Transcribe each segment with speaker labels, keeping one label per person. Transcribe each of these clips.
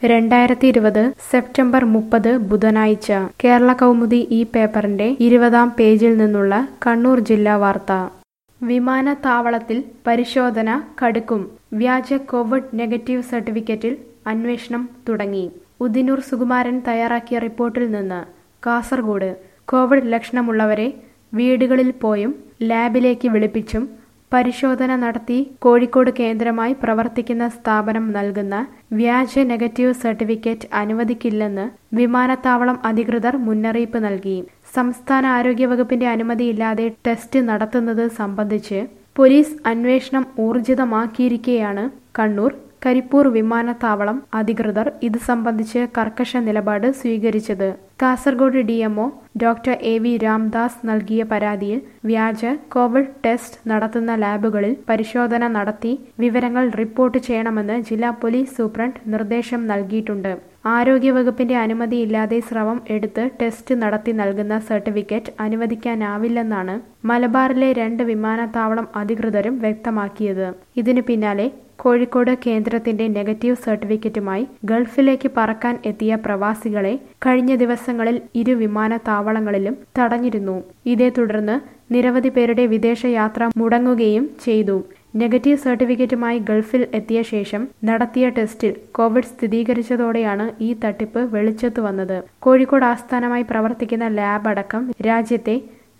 Speaker 1: 2020 September 30 ബുധനാഴ്ച കേരള കൗമുദി ഈ പേപ്പറിന്റെ 20-ാം പേജിൽ നിന്നുള്ള കണ്ണൂർ ജില്ലാ വാർത്ത. വിമാനത്താവളത്തിൽ പരിശോധന കടുക്കും. വ്യാജ കോവിഡ് നെഗറ്റീവ് സർട്ടിഫിക്കറ്റിൽ അന്വേഷണം തുടങ്ങി. ഉദിനൂർ സുകുമാരൻ തയ്യാറാക്കിയ റിപ്പോർട്ടിൽ നിന്ന്. കാസർഗോഡ് കോവിഡ് ലക്ഷണമുള്ളവരെ വീടുകളിൽ പോയും ലാബിലേക്ക് വിളിപ്പിച്ചും പരിശോധന നടത്തി കോഴിക്കോട് കേന്ദ്രമായി പ്രവർത്തിക്കുന്ന സ്ഥാപനം നൽകുന്ന വ്യാജ നെഗറ്റീവ് സർട്ടിഫിക്കറ്റ് അനുവദിക്കില്ലെന്ന് വിമാനത്താവളം അധികൃതർ മുന്നറിയിപ്പ് നൽകി. സംസ്ഥാന ആരോഗ്യവകുപ്പിന്റെ അനുമതിയില്ലാതെ ടെസ്റ്റ് നടത്തുന്നത് സംബന്ധിച്ച് പോലീസ് അന്വേഷണം ഊർജിതമാക്കിയിരിക്കെയാണ് കണ്ണൂർ കരിപ്പൂർ വിമാനത്താവളം അധികൃതർ ഇത് സംബന്ധിച്ച് കർക്കശ നിലപാട് സ്വീകരിച്ചത്. Kasaragod DMO doctor AV Ramdas നൽകിയ പരാതിയിൽ വ്യാജ കോവിഡ് ടെസ്റ്റ് നടത്തുന്ന ലാബുകളിൽ പരിശോധന നടത്തി വിവരങ്ങൾ റിപ്പോർട്ട് ചെയ്യണമെന്ന് ജില്ലാ പോലീസ് സൂപ്രണ്ട് നിർദ്ദേശം നൽകിയിട്ടുണ്ട്. ആരോഗ്യവകുപ്പിന്റെ അനുമതിയില്ലാതെ സ്രവം എടുത്ത് ടെസ്റ്റ് നടത്തി നൽകുന്ന സർട്ടിഫിക്കറ്റ് അനുവദിക്കാനാവില്ലെന്നാണ് മലബാറിലെ 2 വിമാനത്താവളം അധികൃതരും വ്യക്തമാക്കിയത്. ഇതിനു പിന്നാലെ കോഴിക്കോട് കേന്ദ്രത്തിന്റെ നെഗറ്റീവ് സർട്ടിഫിക്കറ്റുമായി ഗൾഫിലേക്ക് പറക്കാൻ എത്തിയ പ്രവാസികളെ കഴിഞ്ഞ ദിവസങ്ങളിൽ 2 വിമാനത്താവളങ്ങളിലും തടഞ്ഞിരുന്നു. ഇതേ തുടർന്ന് നിരവധി പേരുടെ വിദേശയാത്ര മുടങ്ങുകയും ചെയ്തു. നെഗറ്റീവ് സർട്ടിഫിക്കറ്റുമായി ഗൾഫിൽ എത്തിയ ശേഷം നടത്തിയ ടെസ്റ്റിൽ കോവിഡ് സ്ഥിരീകരിച്ചതോടെയാണ് ഈ തട്ടിപ്പ് വെളിച്ചത്തു വന്നത്. കോഴിക്കോട് ആസ്ഥാനമായി പ്രവർത്തിക്കുന്ന ലാബ് അടക്കം രാജ്യത്തെ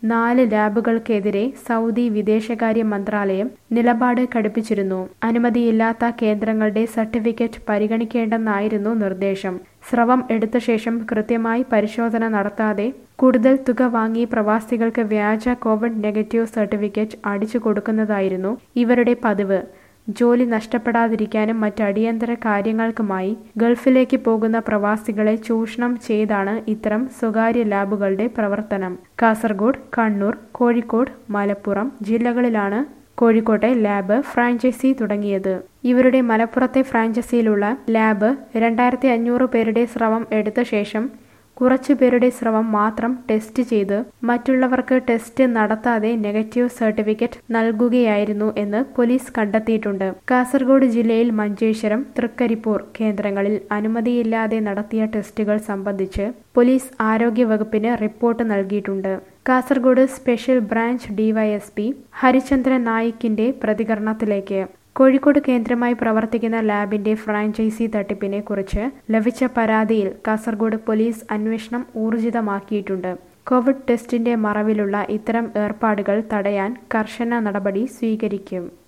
Speaker 1: 4 ലാബുകൾക്കെതിരെ സൗദി വിദേശകാര്യ മന്ത്രാലയം നിലപാട് കടുപ്പിച്ചിരുന്നു. അനുമതിയില്ലാത്ത കേന്ദ്രങ്ങളുടെ സർട്ടിഫിക്കറ്റ് പരിഗണിക്കേണ്ടെന്നായിരുന്നു നിർദ്ദേശം. സ്രവം എടുത്ത ശേഷം കൃത്യമായി പരിശോധന നടത്താതെ കൂടുതൽ തുക വാങ്ങി പ്രവാസികൾക്ക് വ്യാജ കോവിഡ് നെഗറ്റീവ് സർട്ടിഫിക്കറ്റ് അടിച്ചു കൊടുക്കുന്നതായിരുന്നു ഇവരുടെ പതിവ്. ജോലി നഷ്ടപ്പെടാതിരിക്കാനും മറ്റ് അടിയന്തര കാര്യങ്ങൾക്കുമായി ഗൾഫിലേക്ക് പോകുന്ന പ്രവാസികളെ ചൂഷണം ചെയ്താണ് ഇത്തരം സ്വകാര്യ ലാബുകളുടെ പ്രവർത്തനം. കാസർഗോഡ്, കണ്ണൂർ, കോഴിക്കോട്, മലപ്പുറം ജില്ലകളിലാണ് കോഴിക്കോട്ടെ ലാബ് ഫ്രാഞ്ചൈസി തുടങ്ങിയത്. ഇവരുടെ മലപ്പുറത്തെ ഫ്രാഞ്ചൈസിയിലുള്ള ലാബ് 2500 പേരുടെ സ്രവം എടുത്ത ശേഷം കുറച്ചു പേരുടെ സ്രവം മാത്രം ടെസ്റ്റ് ചെയ്ത് മറ്റുള്ളവർക്ക് ടെസ്റ്റ് നടത്താതെ നെഗറ്റീവ് സർട്ടിഫിക്കറ്റ് നൽകുകയായിരുന്നു എന്ന് പോലീസ് കണ്ടെത്തിയിട്ടുണ്ട്. കാസർഗോഡ് ജില്ലയിൽ മഞ്ചേശ്വരം, തൃക്കരിപ്പൂർ കേന്ദ്രങ്ങളിൽ അനുമതിയില്ലാതെ നടത്തിയ ടെസ്റ്റുകൾ സംബന്ധിച്ച് പോലീസ് ആരോഗ്യവകുപ്പിന് റിപ്പോർട്ട് നൽകിയിട്ടുണ്ട്. Kasaragod special branch DYSP Harichandran നായിക്കിന്റെ പ്രതികരണത്തിലേക്ക്. കോഴിക്കോട് കേന്ദ്രമായി പ്രവർത്തിക്കുന്ന ലാബിന്റെ ഫ്രാഞ്ചൈസി തട്ടിപ്പിനെ കുറിച്ച് ലഭിച്ച പരാതിയിൽ കാസർഗോഡ് പോലീസ് അന്വേഷണം ഊർജിതമാക്കിയിട്ടുണ്ട്. കോവിഡ് ടെസ്റ്റിന്റെ മറവിലുള്ള ഇത്തരം ഏർപ്പാടുകൾ തടയാൻ കർശന നടപടി സ്വീകരിക്കും.